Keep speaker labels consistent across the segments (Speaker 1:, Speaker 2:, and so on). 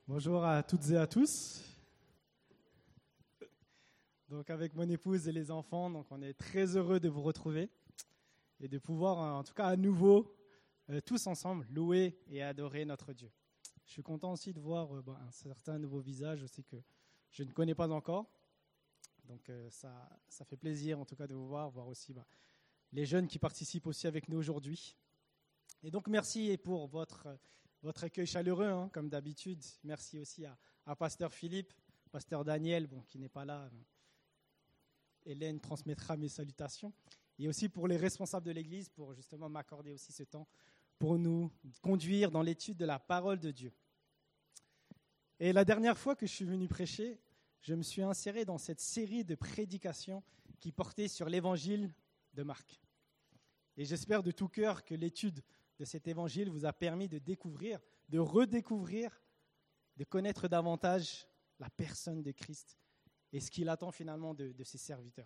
Speaker 1: Bonjour à toutes et à tous. Donc avec mon épouse et les enfants, donc on est très heureux de vous retrouver et de pouvoir, en tout cas à nouveau, tous ensemble, louer et adorer notre Dieu. Je suis content aussi de voir un certain nouveau visage aussi que je ne connais pas encore. Donc ça fait plaisir en tout cas de vous voir aussi les jeunes qui participent aussi avec nous aujourd'hui. Et donc merci pour votre accueil chaleureux, comme d'habitude. Merci aussi à Pasteur Philippe, Pasteur Daniel, qui n'est pas là. Hélène transmettra mes salutations. Et aussi pour les responsables de l'Église, pour justement m'accorder aussi ce temps pour nous conduire dans l'étude de la parole de Dieu. Et la dernière fois que je suis venu prêcher, je me suis inséré dans cette série de prédications qui portait sur l'évangile de Marc. Et j'espère de tout cœur que l'étude de cet évangile vous a permis de découvrir, de redécouvrir, de connaître davantage la personne de Christ et ce qu'il attend finalement de ses serviteurs.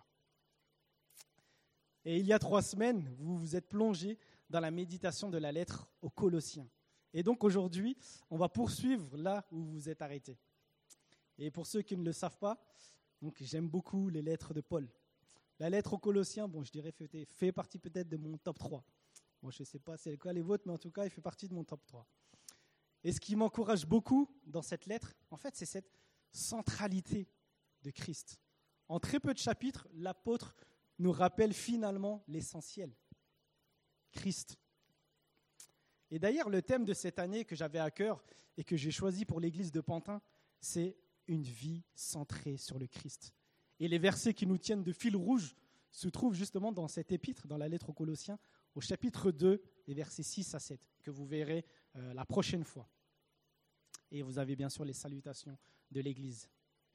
Speaker 1: Et il y a 3 semaines, vous vous êtes plongé dans la méditation de la lettre aux Colossiens. Et donc aujourd'hui, on va poursuivre là où vous vous êtes arrêtés. Et pour ceux qui ne le savent pas, j'aime beaucoup les lettres de Paul. La lettre aux Colossiens, je dirais, fait partie peut-être de mon top 3. Je ne sais pas c'est quoi les vôtres, mais en tout cas, il fait partie de mon top 3. Et ce qui m'encourage beaucoup dans cette lettre, en fait, c'est cette centralité de Christ. En très peu de chapitres, l'apôtre nous rappelle finalement l'essentiel, Christ. Et d'ailleurs, le thème de cette année que j'avais à cœur et que j'ai choisi pour l'église de Pantin, c'est une vie centrée sur le Christ. Et les versets qui nous tiennent de fil rouge se trouvent justement dans cet épître, dans la lettre aux Colossiens, au chapitre 2, les versets 6 à 7, que vous verrez la prochaine fois. Et vous avez bien sûr les salutations de l'Église.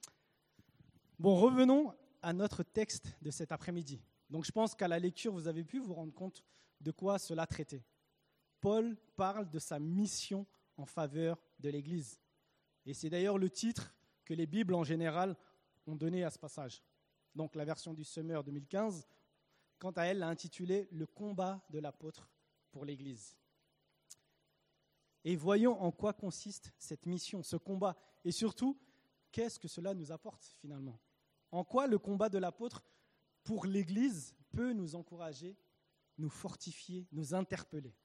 Speaker 1: Revenons à notre texte de cet après-midi. Donc je pense qu'à la lecture, vous avez pu vous rendre compte de quoi cela traitait. Paul parle de sa mission en faveur de l'Église. Et c'est d'ailleurs le titre que les Bibles en général ont donné à ce passage. Donc la version du Summer 2015, quant à elle, l'a intitulé « Le combat de l'apôtre pour l'Église ». Et voyons en quoi consiste cette mission, ce combat, et surtout, qu'est-ce que cela nous apporte finalement. En quoi le combat de l'apôtre pour l'Église peut nous encourager, nous fortifier, nous interpeller.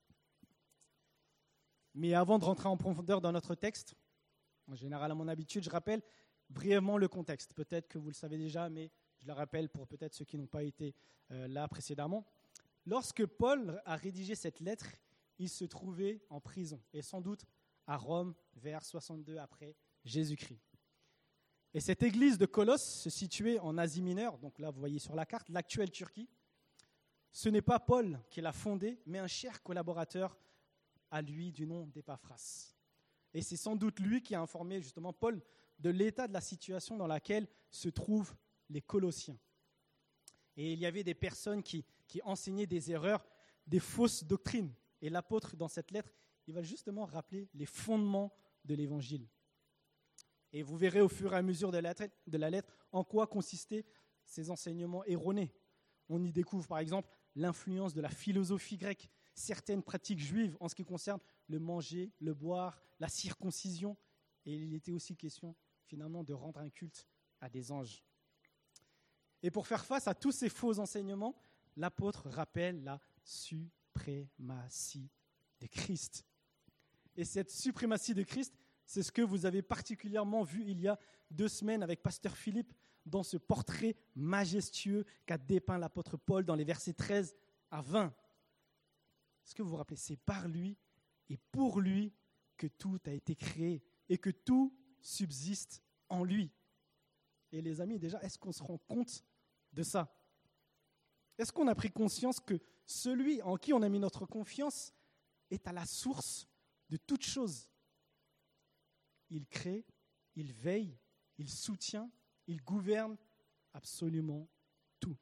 Speaker 1: Mais avant de rentrer en profondeur dans notre texte, en général à mon habitude, je rappelle brièvement le contexte. Peut-être que vous le savez déjà, mais je le rappelle pour peut-être ceux qui n'ont pas été là précédemment. Lorsque Paul a rédigé cette lettre, il se trouvait en prison, et sans doute à Rome, vers 62 après Jésus-Christ. Et cette église de Colosse se situait en Asie mineure, donc là vous voyez sur la carte, l'actuelle Turquie. Ce n'est pas Paul qui l'a fondée, mais un cher collaborateur à lui du nom d'Épaphras. Et c'est sans doute lui qui a informé justement Paul de l'état de la situation dans laquelle se trouvent les Colossiens. Et il y avait des personnes qui enseignaient des erreurs, des fausses doctrines. Et l'apôtre, dans cette lettre, il va justement rappeler les fondements de l'Évangile. Et vous verrez au fur et à mesure de la lettre en quoi consistaient ces enseignements erronés. On y découvre par exemple l'influence de la philosophie grecque, certaines pratiques juives en ce qui concerne le manger, le boire, la circoncision. Et il était aussi question finalement de rendre un culte à des anges. Et pour faire face à tous ces faux enseignements, l'apôtre rappelle la suprématie de Christ. Et cette suprématie de Christ, c'est ce que vous avez particulièrement vu il y a 2 semaines avec Pasteur Philippe dans ce portrait majestueux qu'a dépeint l'apôtre Paul dans les versets 13 à 20. Est-ce que vous vous rappelez, c'est par lui et pour lui que tout a été créé et que tout subsiste en lui. Et les amis, déjà, est-ce qu'on se rend compte de ça? Est-ce qu'on a pris conscience que celui en qui on a mis notre confiance est à la source de toute chose? Il crée, il veille, il soutient, il gouverne absolument tout.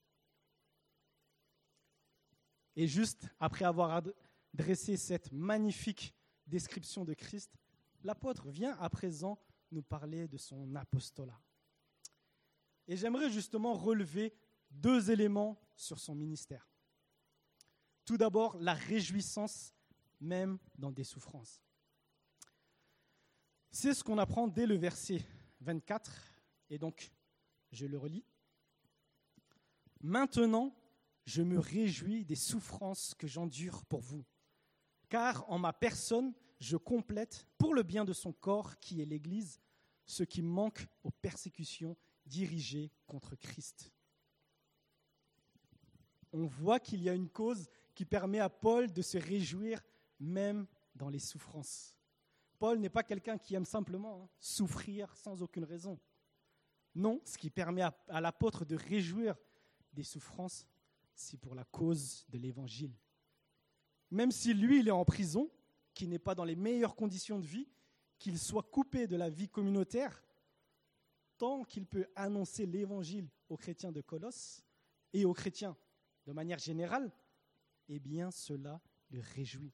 Speaker 1: Et juste après avoir dressé cette magnifique description de Christ, l'apôtre vient à présent nous parler de son apostolat. Et j'aimerais justement relever 2 éléments sur son ministère. Tout d'abord, la réjouissance même dans des souffrances. C'est ce qu'on apprend dès le verset 24, et donc je le relis. « Maintenant, je me réjouis des souffrances que j'endure pour vous, car en ma personne, je complète, pour le bien de son corps, qui est l'Église, ce qui manque aux persécutions dirigées contre Christ. » On voit qu'il y a une cause qui permet à Paul de se réjouir même dans les souffrances. Paul n'est pas quelqu'un qui aime simplement souffrir sans aucune raison. Non, ce qui permet à l'apôtre de réjouir des souffrances, c'est pour la cause de l'Évangile. Même si lui, il est en prison, qu'il n'est pas dans les meilleures conditions de vie, qu'il soit coupé de la vie communautaire, tant qu'il peut annoncer l'Évangile aux chrétiens de Colosse et aux chrétiens de manière générale, eh bien cela le réjouit.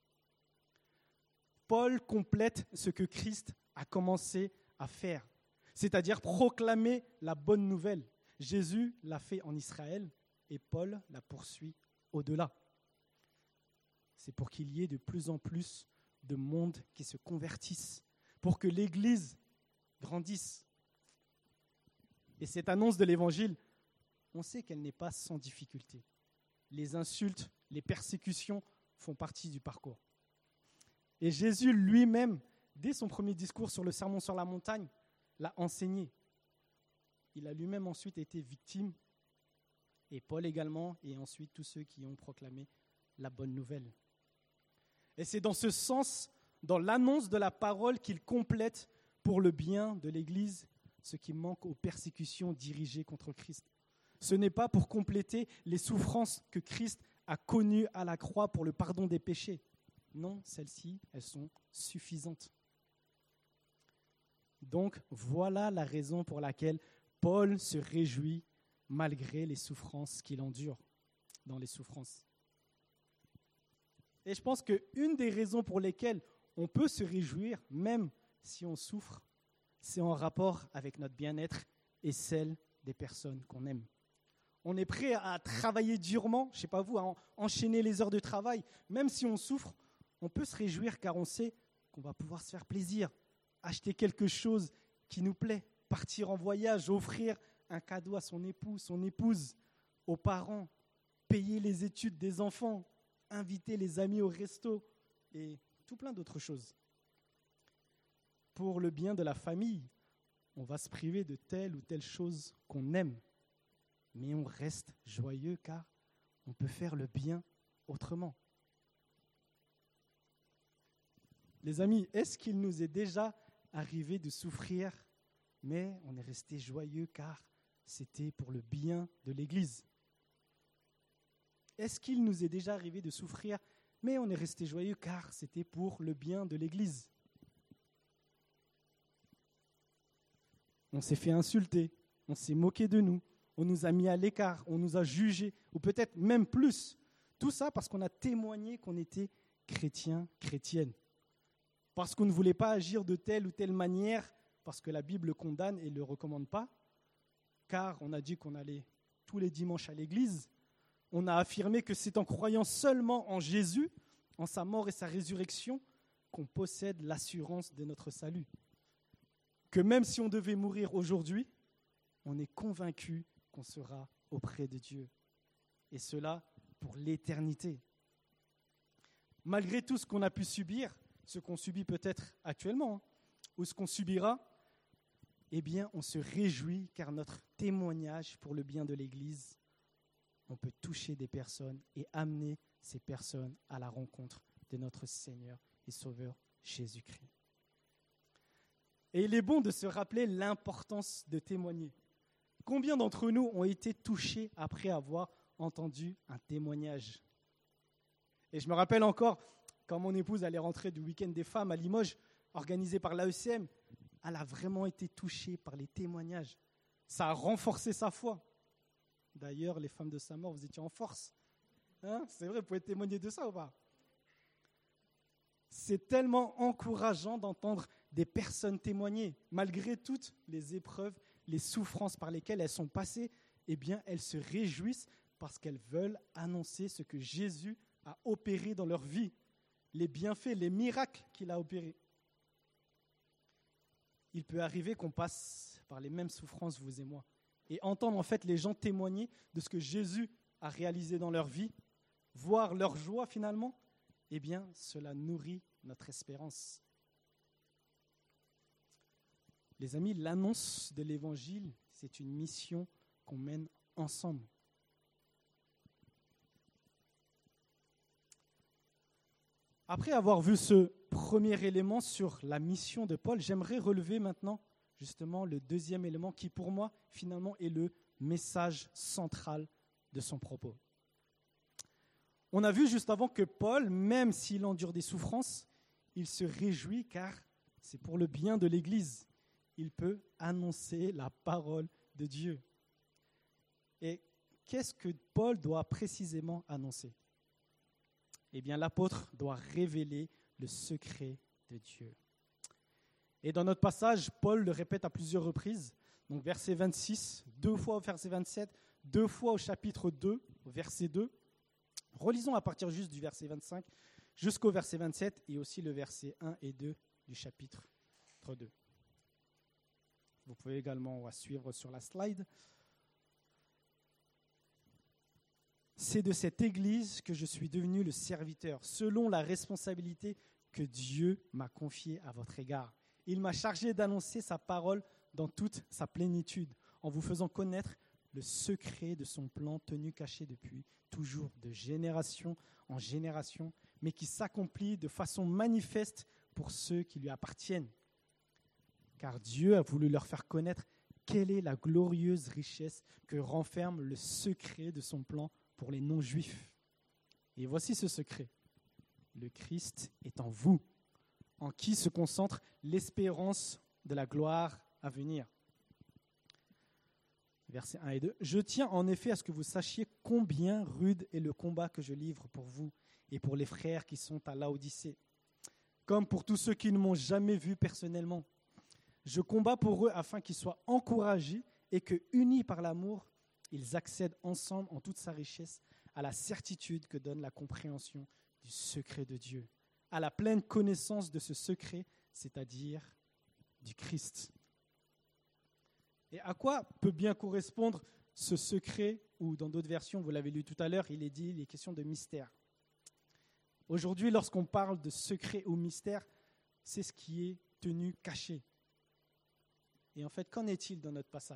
Speaker 1: Paul complète ce que Christ a commencé à faire, c'est-à-dire proclamer la bonne nouvelle. Jésus l'a fait en Israël et Paul la poursuit au-delà. C'est pour qu'il y ait de plus en plus de monde qui se convertissent, pour que l'Église grandisse. Et cette annonce de l'Évangile, on sait qu'elle n'est pas sans difficulté. Les insultes, les persécutions font partie du parcours. Et Jésus lui-même, dès son premier discours sur le sermon sur la montagne, l'a enseigné. Il a lui-même ensuite été victime, et Paul également, et ensuite tous ceux qui ont proclamé la bonne nouvelle. Et c'est dans ce sens, dans l'annonce de la parole, qu'il complète pour le bien de l'Église ce qui manque aux persécutions dirigées contre Christ. Ce n'est pas pour compléter les souffrances que Christ a connues à la croix pour le pardon des péchés. Non, celles-ci, elles sont suffisantes. Donc, voilà la raison pour laquelle Paul se réjouit malgré les souffrances qu'il endure, dans les souffrances. Et je pense qu'une des raisons pour lesquelles on peut se réjouir, même si on souffre, c'est en rapport avec notre bien-être et celle des personnes qu'on aime. On est prêt à travailler durement, je ne sais pas vous, à enchaîner les heures de travail. Même si on souffre, on peut se réjouir car on sait qu'on va pouvoir se faire plaisir, acheter quelque chose qui nous plaît, partir en voyage, offrir un cadeau à son époux, son épouse, aux parents, payer les études des enfants, inviter les amis au resto et tout plein d'autres choses. Pour le bien de la famille, on va se priver de telle ou telle chose qu'on aime, mais on reste joyeux car on peut faire le bien autrement. Les amis, est-ce qu'il nous est déjà arrivé de souffrir, mais on est resté joyeux car c'était pour le bien de l'Église? Est-ce qu'il nous est déjà arrivé de souffrir, mais on est resté joyeux car c'était pour le bien de l'Église? On s'est fait insulter, on s'est moqué de nous, on nous a mis à l'écart, on nous a jugés, ou peut-être même plus. Tout ça parce qu'on a témoigné qu'on était chrétiens, chrétiennes. Parce qu'on ne voulait pas agir de telle ou telle manière, parce que la Bible le condamne et ne le recommande pas, car on a dit qu'on allait tous les dimanches à l'église. On a affirmé que c'est en croyant seulement en Jésus, en sa mort et sa résurrection, qu'on possède l'assurance de notre salut. Que même si on devait mourir aujourd'hui, on est convaincu qu'on sera auprès de Dieu. Et cela pour l'éternité. Malgré tout ce qu'on a pu subir, ce qu'on subit peut-être actuellement, ou ce qu'on subira, eh bien, on se réjouit car notre témoignage pour le bien de l'Église, on peut toucher des personnes et amener ces personnes à la rencontre de notre Seigneur et Sauveur Jésus-Christ. Et il est bon de se rappeler l'importance de témoigner. Combien d'entre nous ont été touchés après avoir entendu un témoignage? Et je me rappelle encore, quand mon épouse allait rentrer du week-end des femmes à Limoges, organisé par l'AECM, elle a vraiment été touchée par les témoignages. Ça a renforcé sa foi. D'ailleurs, les femmes de Saint-Maur, vous étiez en force. C'est vrai, vous pouvez témoigner de ça ou pas? C'est tellement encourageant d'entendre des personnes témoigner. Malgré toutes les épreuves, les souffrances par lesquelles elles sont passées, eh bien, elles se réjouissent parce qu'elles veulent annoncer ce que Jésus a opéré dans leur vie, les bienfaits, les miracles qu'il a opérés. il peut arriver qu'on passe par les mêmes souffrances, vous et moi, et entendre en fait les gens témoigner de ce que Jésus a réalisé dans leur vie, voir leur joie finalement, eh bien, cela nourrit notre espérance. Les amis, l'annonce de l'Évangile, c'est une mission qu'on mène ensemble. Après avoir vu ce premier élément sur la mission de Paul, j'aimerais relever maintenant justement le deuxième élément qui pour moi finalement est le message central de son propos. On a vu juste avant que Paul, même s'il endure des souffrances, il se réjouit car c'est pour le bien de l'Église. Il peut annoncer la parole de Dieu. Et qu'est-ce que Paul doit précisément annoncer ? Eh bien, l'apôtre doit révéler le secret de Dieu. Et dans notre passage, Paul le répète à plusieurs reprises. Donc, verset 26, 2 fois au verset 27, 2 fois au chapitre 2, au verset 2. Relisons à partir juste du verset 25 jusqu'au verset 27 et aussi le verset 1 et 2 du chapitre 2. Vous pouvez également suivre sur la slide. C'est de cette Église que je suis devenu le serviteur, selon la responsabilité que Dieu m'a confiée à votre égard. Il m'a chargé d'annoncer sa parole dans toute sa plénitude, en vous faisant connaître le secret de son plan tenu caché depuis toujours, de génération en génération, mais qui s'accomplit de façon manifeste pour ceux qui lui appartiennent. Car Dieu a voulu leur faire connaître quelle est la glorieuse richesse que renferme le secret de son plan pour les non-juifs. Et voici ce secret. Le Christ est en vous, en qui se concentre l'espérance de la gloire à venir. Versets 1 et 2. Je tiens en effet à ce que vous sachiez combien rude est le combat que je livre pour vous et pour les frères qui sont à Laodicée, comme pour tous ceux qui ne m'ont jamais vu personnellement. Je combats pour eux afin qu'ils soient encouragés et que, unis par l'amour, ils accèdent ensemble en toute sa richesse à la certitude que donne la compréhension du secret de Dieu, à la pleine connaissance de ce secret, c'est-à-dire du Christ. Et à quoi peut bien correspondre ce secret, ou dans d'autres versions, vous l'avez lu tout à l'heure, il est question de mystère. Aujourd'hui, lorsqu'on parle de secret ou mystère, c'est ce qui est tenu caché. Et en fait, qu'en est-il dans notre passage ?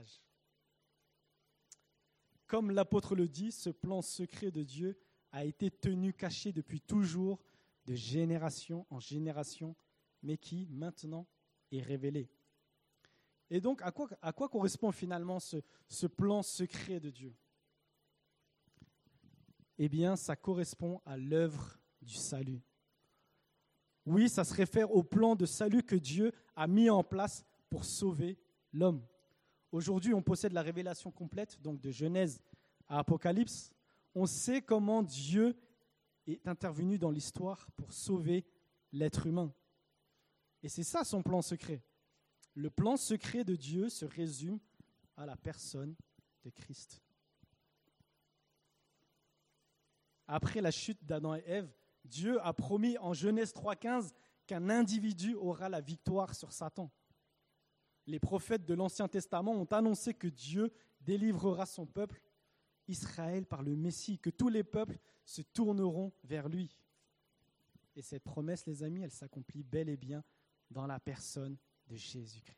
Speaker 1: Comme l'apôtre le dit, ce plan secret de Dieu a été tenu caché depuis toujours, de génération en génération, mais qui maintenant est révélé. Et donc, à quoi correspond finalement ce plan secret de Dieu ? Eh bien, ça correspond à l'œuvre du salut. Oui, ça se réfère au plan de salut que Dieu a mis en place pour sauver l'homme. Aujourd'hui, on possède la révélation complète, donc de Genèse à Apocalypse. On sait comment Dieu est intervenu dans l'histoire pour sauver l'être humain. Et c'est ça son plan secret. Le plan secret de Dieu se résume à la personne de Christ. Après la chute d'Adam et Ève, Dieu a promis en Genèse 3,15 qu'un individu aura la victoire sur Satan. Les prophètes de l'Ancien Testament ont annoncé que Dieu délivrera son peuple, Israël, par le Messie, que tous les peuples se tourneront vers lui. Et cette promesse, les amis, elle s'accomplit bel et bien dans la personne de Jésus-Christ.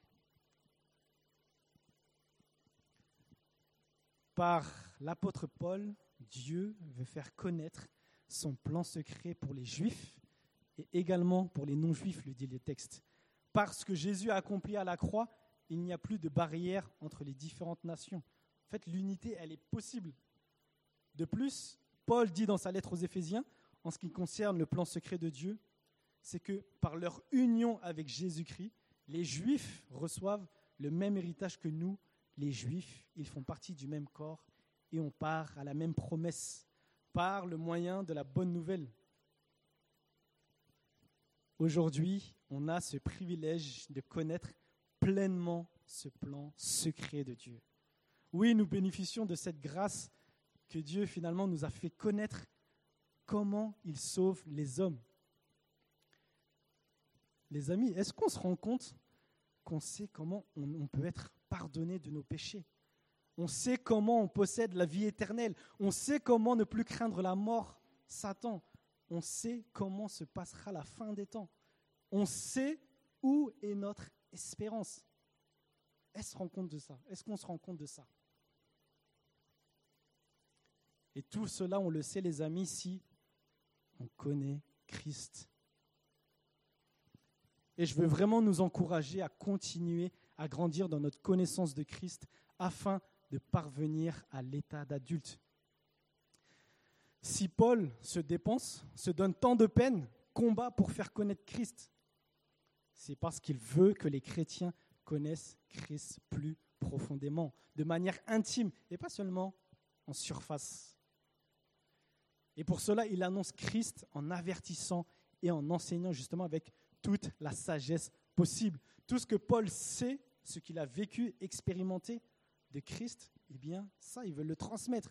Speaker 1: Par l'apôtre Paul, Dieu veut faire connaître son plan secret pour les Juifs et également pour les non-Juifs, le dit le texte. Parce que Jésus a accompli à la croix, il n'y a plus de barrière entre les différentes nations. En fait, l'unité, elle est possible. De plus, Paul dit dans sa lettre aux Éphésiens, en ce qui concerne le plan secret de Dieu, c'est que par leur union avec Jésus-Christ, les Juifs reçoivent le même héritage que nous, les Juifs. Ils font partie du même corps et on part à la même promesse par le moyen de la bonne nouvelle. Aujourd'hui, on a ce privilège de connaître pleinement ce plan secret de Dieu. Oui, nous bénéficions de cette grâce que Dieu finalement nous a fait connaître comment il sauve les hommes. Les amis, est-ce qu'on se rend compte qu'on sait comment on peut être pardonné de nos péchés. On sait comment on possède la vie éternelle. On sait comment ne plus craindre la mort, Satan. On sait comment se passera la fin des temps. On sait où est notre espérance. Est-ce qu'on se rend compte de ça? Est-ce qu'on se rend compte de ça? Et tout cela, on le sait, les amis, si on connaît Christ. Et je veux vraiment nous encourager à continuer à grandir dans notre connaissance de Christ afin de parvenir à l'état d'adulte. Si Paul se dépense, se donne tant de peine, combat pour faire connaître Christ, c'est parce qu'il veut que les chrétiens connaissent Christ plus profondément, de manière intime et pas seulement en surface. Et pour cela, il annonce Christ en avertissant et en enseignant justement avec toute la sagesse possible. Tout ce que Paul sait, ce qu'il a vécu, expérimenté de Christ, eh bien, ça, il veut le transmettre.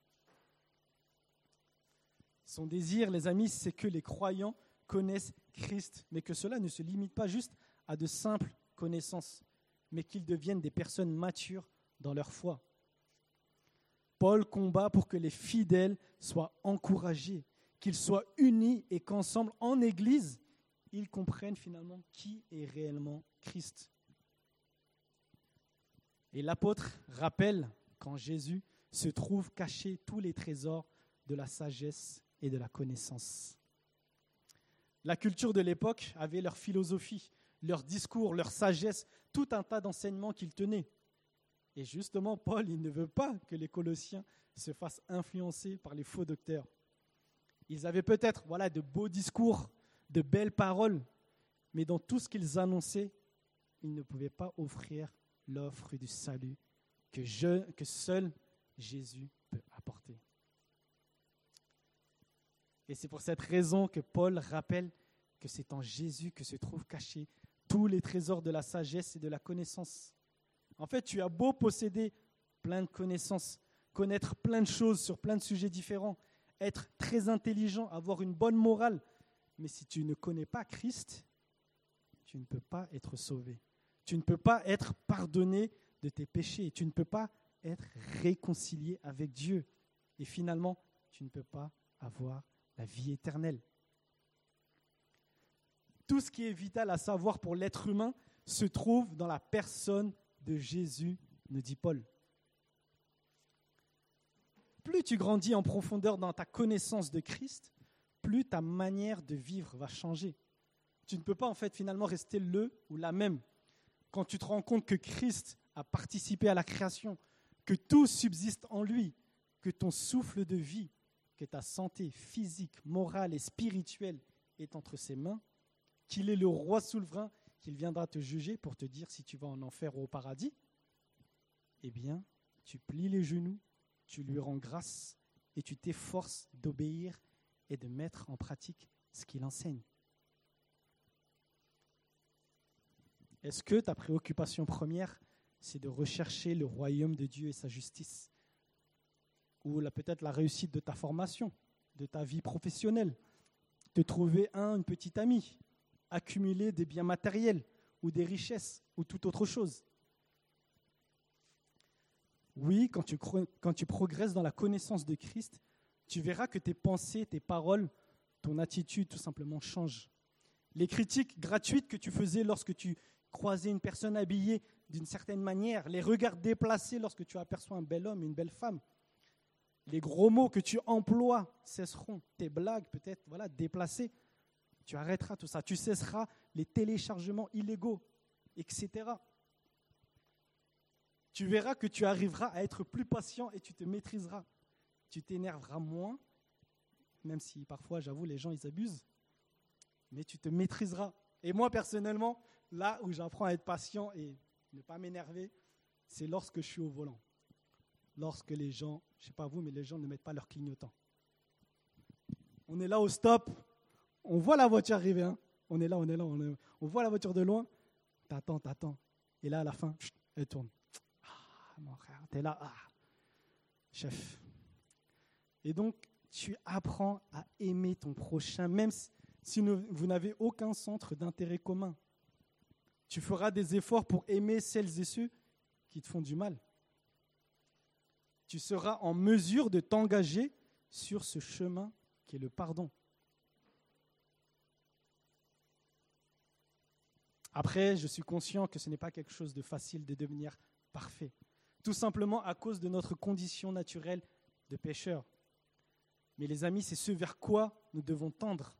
Speaker 1: Son désir, les amis, c'est que les croyants connaissent Christ, mais que cela ne se limite pas juste à de simples connaissances, mais qu'ils deviennent des personnes matures dans leur foi. Paul combat pour que les fidèles soient encouragés, qu'ils soient unis et qu'ensemble, en Église, ils comprennent finalement qui est réellement Christ. Et l'apôtre rappelle qu'en Jésus se trouvent cachés tous les trésors de la sagesse et de la connaissance. La culture de l'époque avait leur philosophie, leur discours, leur sagesse, tout un tas d'enseignements qu'ils tenaient. Et justement, Paul, il ne veut pas que les Colossiens se fassent influencer par les faux docteurs. Ils avaient peut-être de beaux discours, de belles paroles, mais dans tout ce qu'ils annonçaient, ils ne pouvaient pas offrir l'offre du salut que seul Jésus peut apporter. Et c'est pour cette raison que Paul rappelle que c'est en Jésus que se trouvent cachés tous les trésors de la sagesse et de la connaissance. En fait, tu as beau posséder plein de connaissances, connaître plein de choses sur plein de sujets différents, être très intelligent, avoir une bonne morale, mais si tu ne connais pas Christ, tu ne peux pas être sauvé. Tu ne peux pas être pardonné de tes péchés. Tu ne peux pas être réconcilié avec Dieu. Et finalement, tu ne peux pas avoir la vie éternelle. Tout ce qui est vital à savoir pour l'être humain se trouve dans la personne de Jésus, nous dit Paul. Plus tu grandis en profondeur dans ta connaissance de Christ, plus ta manière de vivre va changer. Tu ne peux pas en fait finalement rester le ou la même. Quand tu te rends compte que Christ a participé à la création, que tout subsiste en lui, que ton souffle de vie, que ta santé physique, morale et spirituelle est entre ses mains, qu'il est le roi souverain, qu'il viendra te juger pour te dire si tu vas en enfer ou au paradis, eh bien, tu plies les genoux, tu lui rends grâce et tu t'efforces d'obéir et de mettre en pratique ce qu'il enseigne. Est-ce que ta préoccupation première, c'est de rechercher le royaume de Dieu et sa justice? Ou peut-être la réussite de ta formation, de ta vie professionnelle, de trouver une petite amie, accumuler des biens matériels ou des richesses ou toute autre chose? Oui, quand tu progresses dans la connaissance de Christ, tu verras que tes pensées, tes paroles, ton attitude tout simplement changent. Les critiques gratuites que tu faisais lorsque tu croisais une personne habillée d'une certaine manière, les regards déplacés lorsque tu aperçois un bel homme, une belle femme, les gros mots que tu emploies cesseront, tes blagues peut-être déplacées, tu arrêteras tout ça, tu cesseras les téléchargements illégaux, etc. Tu verras que tu arriveras à être plus patient et tu te maîtriseras. Tu t'énerveras moins, même si parfois, j'avoue, les gens, ils abusent, mais tu te maîtriseras. Et moi, personnellement, là où j'apprends à être patient et ne pas m'énerver, c'est lorsque je suis au volant. Lorsque les gens, je ne sais pas vous, mais les gens ne mettent pas leur clignotant. On est là au stop, on voit la voiture arriver, hein. On est là, on voit la voiture de loin, t'attends. Et là, à la fin, elle tourne. Ah, mon frère, t'es là, chef. Et donc, tu apprends à aimer ton prochain, même si vous n'avez aucun centre d'intérêt commun. Tu feras des efforts pour aimer celles et ceux qui te font du mal. Tu seras en mesure de t'engager sur ce chemin qui est le pardon. Après, je suis conscient que ce n'est pas quelque chose de facile de devenir parfait, tout simplement à cause de notre condition naturelle de pécheur. Mais les amis, c'est ce vers quoi nous devons tendre.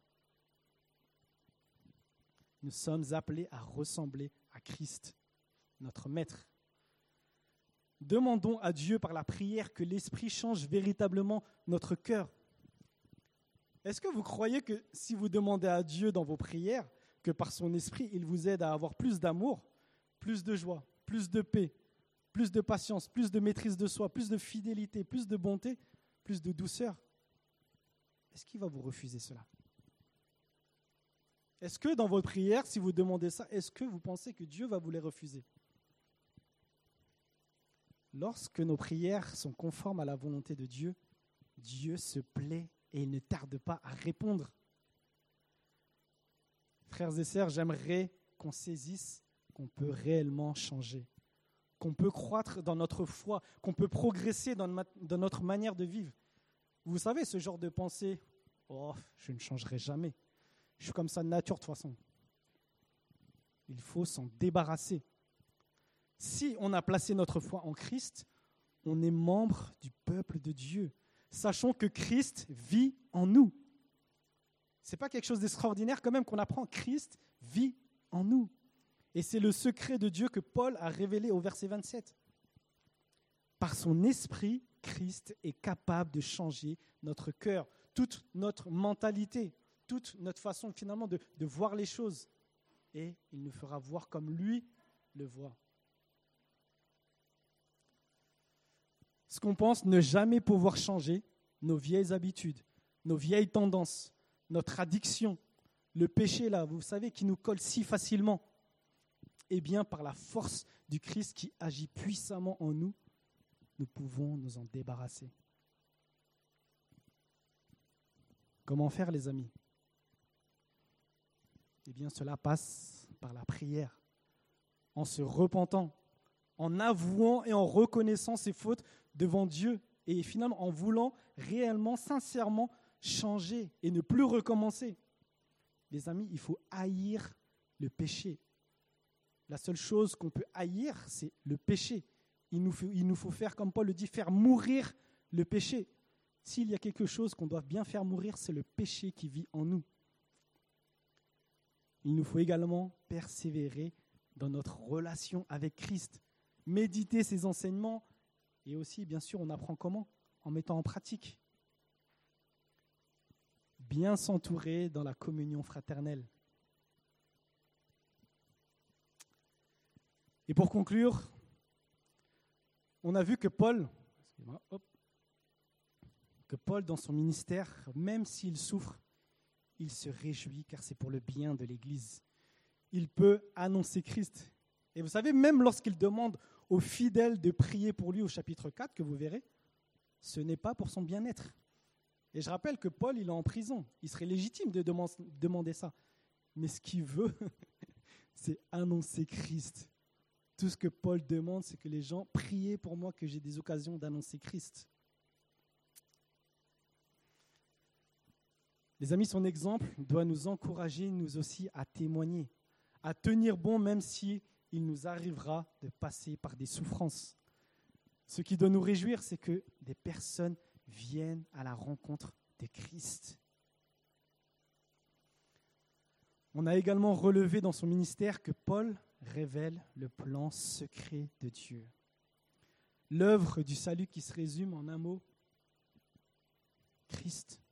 Speaker 1: Nous sommes appelés à ressembler à Christ, notre Maître. Demandons à Dieu par la prière que l'Esprit change véritablement notre cœur. Est-ce que vous croyez que si vous demandez à Dieu dans vos prières, que par son Esprit, il vous aide à avoir plus d'amour, plus de joie, plus de paix, plus de patience, plus de maîtrise de soi, plus de fidélité, plus de bonté, plus de douceur? Est-ce qu'il va vous refuser cela? Est-ce que dans votre prière, si vous demandez ça, est-ce que vous pensez que Dieu va vous les refuser? Lorsque nos prières sont conformes à la volonté de Dieu, Dieu se plaît et il ne tarde pas à répondre. Frères et sœurs, j'aimerais qu'on saisisse qu'on peut réellement changer, qu'on peut croître dans notre foi, qu'on peut progresser dans notre manière de vivre. Vous savez, ce genre de pensée, « Oh, je ne changerai jamais. Je suis comme ça de nature de toute façon. » Il faut s'en débarrasser. Si on a placé notre foi en Christ, on est membre du peuple de Dieu. Sachons que Christ vit en nous. Ce n'est pas quelque chose d'extraordinaire quand même qu'on apprend. Christ vit en nous. Et c'est le secret de Dieu que Paul a révélé au verset 27. Par son esprit, Christ est capable de changer notre cœur, toute notre mentalité, toute notre façon finalement de voir les choses. Et il nous fera voir comme lui le voit. Ce qu'on pense ne jamais pouvoir changer, nos vieilles habitudes, nos vieilles tendances, notre addiction, le péché là, vous savez, qui nous colle si facilement, eh bien par la force du Christ qui agit puissamment en nous, nous pouvons nous en débarrasser. Comment faire, les amis? Eh bien, cela passe par la prière, en se repentant, en avouant et en reconnaissant ses fautes devant Dieu et finalement en voulant réellement, sincèrement changer et ne plus recommencer. Les amis, il faut haïr le péché. La seule chose qu'on peut haïr, c'est le péché. Il nous faut faire, comme Paul le dit, faire mourir le péché. S'il y a quelque chose qu'on doit bien faire mourir, c'est le péché qui vit en nous. Il nous faut également persévérer dans notre relation avec Christ, méditer ses enseignements et aussi, bien sûr, on apprend comment? En mettant en pratique. Bien s'entourer dans la communion fraternelle. Et pour conclure, on a vu que Paul, dans son ministère, même s'il souffre, il se réjouit car c'est pour le bien de l'Église. Il peut annoncer Christ. Et vous savez, même lorsqu'il demande aux fidèles de prier pour lui au chapitre 4, que vous verrez, ce n'est pas pour son bien-être. Et je rappelle que Paul, il est en prison. Il serait légitime de demander ça. Mais ce qu'il veut, c'est annoncer Christ. Tout ce que Paul demande, c'est que les gens prient pour moi, que j'ai des occasions d'annoncer Christ. Les amis, son exemple doit nous encourager, nous aussi, à témoigner, à tenir bon, même si il nous arrivera de passer par des souffrances. Ce qui doit nous réjouir, c'est que des personnes viennent à la rencontre de Christ. On a également relevé dans son ministère que Paul révèle le plan secret de Dieu. L'œuvre du salut qui se résume en un mot, Christ.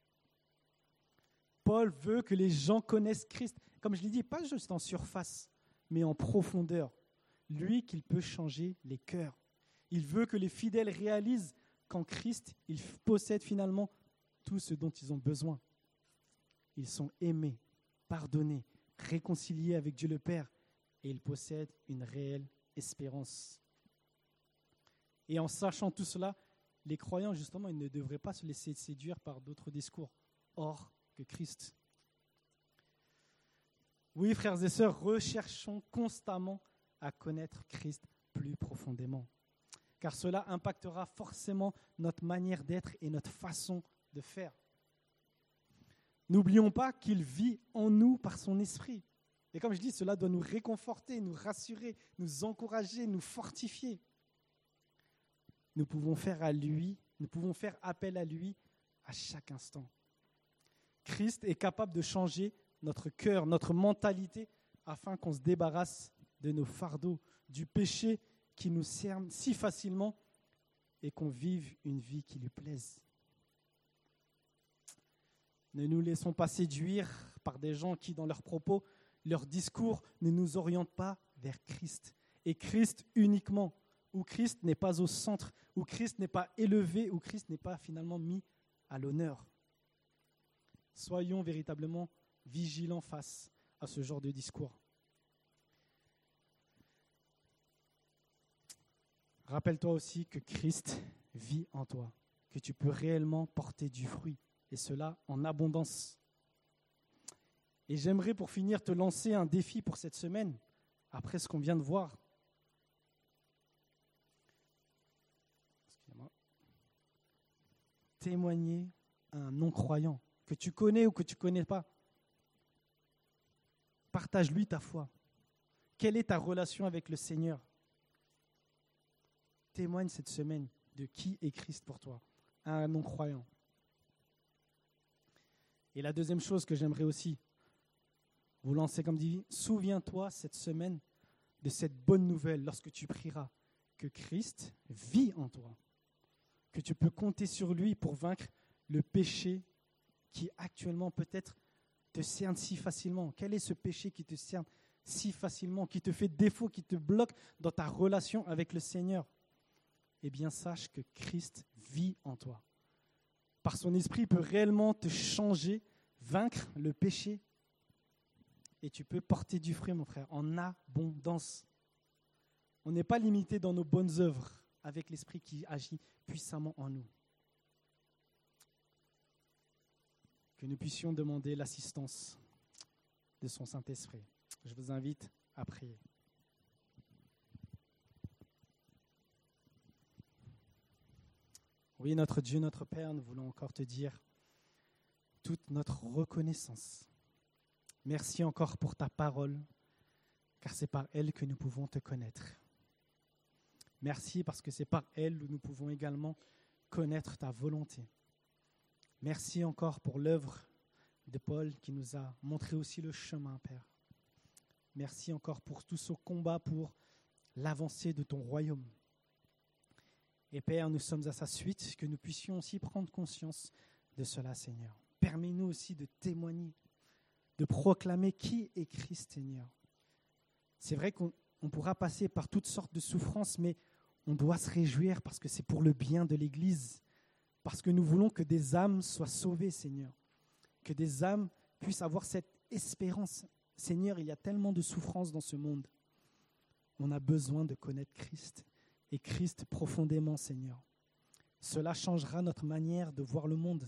Speaker 1: Paul veut que les gens connaissent Christ. Comme je l'ai dit, pas juste en surface, mais en profondeur. Lui qu'il peut changer les cœurs. Il veut que les fidèles réalisent qu'en Christ, ils possèdent finalement tout ce dont ils ont besoin. Ils sont aimés, pardonnés, réconciliés avec Dieu le Père et ils possèdent une réelle espérance. Et en sachant tout cela, les croyants, justement, ils ne devraient pas se laisser séduire par d'autres discours hors que Christ. Oui, frères et sœurs, recherchons constamment à connaître Christ plus profondément, car cela impactera forcément notre manière d'être et notre façon de faire. N'oublions pas qu'il vit en nous par son esprit. Et comme je dis, cela doit nous réconforter, nous rassurer, nous encourager, nous fortifier. Nous pouvons faire appel à lui à chaque instant. Christ est capable de changer notre cœur, notre mentalité, afin qu'on se débarrasse de nos fardeaux, du péché qui nous cerne si facilement et qu'on vive une vie qui lui plaise. Ne nous laissons pas séduire par des gens qui, dans leurs propos, leurs discours, ne nous orientent pas vers Christ. Et Christ uniquement, où Christ n'est pas au centre, où Christ n'est pas élevé, où Christ n'est pas finalement mis à l'honneur. Soyons véritablement vigilants face à ce genre de discours. Rappelle-toi aussi que Christ vit en toi, que tu peux réellement porter du fruit, et cela en abondance. Et j'aimerais pour finir te lancer un défi pour cette semaine, après ce qu'on vient de voir. Excusez-moi. Témoigner à un non-croyant, que tu connais ou que tu ne connais pas. Partage-lui ta foi. Quelle est ta relation avec le Seigneur? Témoigne cette semaine de qui est Christ pour toi, à un non-croyant. Et la deuxième chose que j'aimerais aussi vous lancer comme dit, souviens-toi cette semaine de cette bonne nouvelle lorsque tu prieras, que Christ vit en toi, que tu peux compter sur lui pour vaincre le péché qui actuellement peut-être te cerne si facilement. Quel est ce péché qui te cerne si facilement, qui te fait défaut, qui te bloque dans ta relation avec le Seigneur? Eh bien, sache que Christ vit en toi. Par son esprit, il peut réellement te changer, vaincre le péché. Et tu peux porter du fruit, mon frère, en abondance. On n'est pas limité dans nos bonnes œuvres avec l'esprit qui agit puissamment en nous. Que nous puissions demander l'assistance de son Saint-Esprit. Je vous invite à prier. Oui, notre Dieu, notre Père, nous voulons encore te dire toute notre reconnaissance. Merci encore pour ta parole, car c'est par elle que nous pouvons te connaître. Merci parce que c'est par elle où nous pouvons également connaître ta volonté. Merci encore pour l'œuvre de Paul qui nous a montré aussi le chemin, Père. Merci encore pour tout ce combat pour l'avancée de ton royaume. Et Père, nous sommes à sa suite, que nous puissions aussi prendre conscience de cela, Seigneur. Permets-nous aussi de témoigner, de proclamer qui est Christ, Seigneur. C'est vrai qu'on pourra passer par toutes sortes de souffrances, mais on doit se réjouir parce que c'est pour le bien de l'Église, parce que nous voulons que des âmes soient sauvées, Seigneur, que des âmes puissent avoir cette espérance. Seigneur, il y a tellement de souffrances dans ce monde. On a besoin de connaître Christ, et Christ profondément, Seigneur. Cela changera notre manière de voir le monde.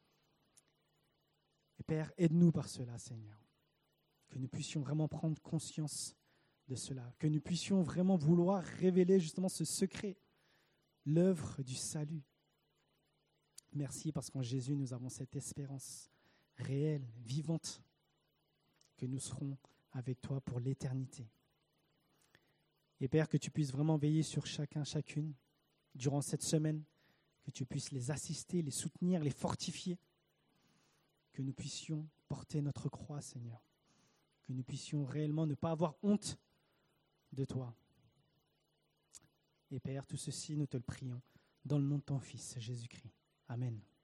Speaker 1: Et Père, aide-nous par cela, Seigneur, que nous puissions vraiment prendre conscience de cela, que nous puissions vraiment vouloir révéler justement ce secret, l'œuvre du salut. Merci parce qu'en Jésus, nous avons cette espérance réelle, vivante, que nous serons avec toi pour l'éternité. Et Père, que tu puisses vraiment veiller sur chacun, chacune, durant cette semaine, que tu puisses les assister, les soutenir, les fortifier, que nous puissions porter notre croix, Seigneur, que nous puissions réellement ne pas avoir honte de toi. Et Père, tout ceci, nous te le prions, dans le nom de ton Fils, Jésus-Christ. Amen.